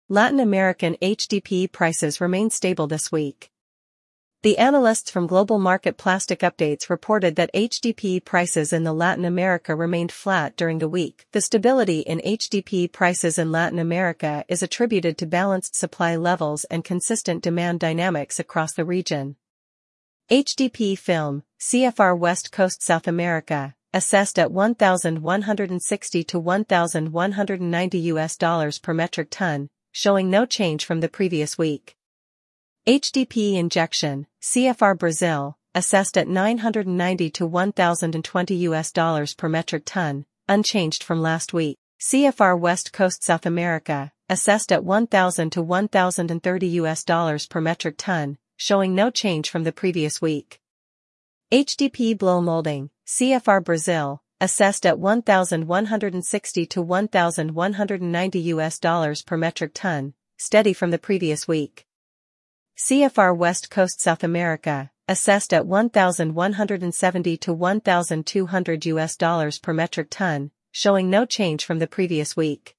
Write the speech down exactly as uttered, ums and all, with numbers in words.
Latin American H D P E prices remain stable this week. The analysts from Global Market Plastic Updates reported that H D P E prices in the Latin America remained flat during the week. The stability in H D P E prices in Latin America is attributed to balanced supply levels and consistent demand dynamics across the region. H D P E film, C F R West Coast South America, assessed at one thousand one hundred sixty to one thousand one hundred ninety U S dollars per metric ton, showing no change from the previous week. H D P E injection, C F R Brazil, assessed at nine hundred ninety to one thousand twenty U S dollars per metric ton, unchanged from last week. C F R West Coast South America, assessed at one thousand to one thousand thirty U S dollars per metric ton, showing no change from the previous week. H D P E blow molding, C F R Brazil, assessed at one thousand one hundred sixty to one thousand one hundred ninety U S dollars per metric ton, steady from the previous week. C F R West Coast South America, assessed at one thousand one hundred seventy to one thousand two hundred U S dollars per metric ton, showing no change from the previous week.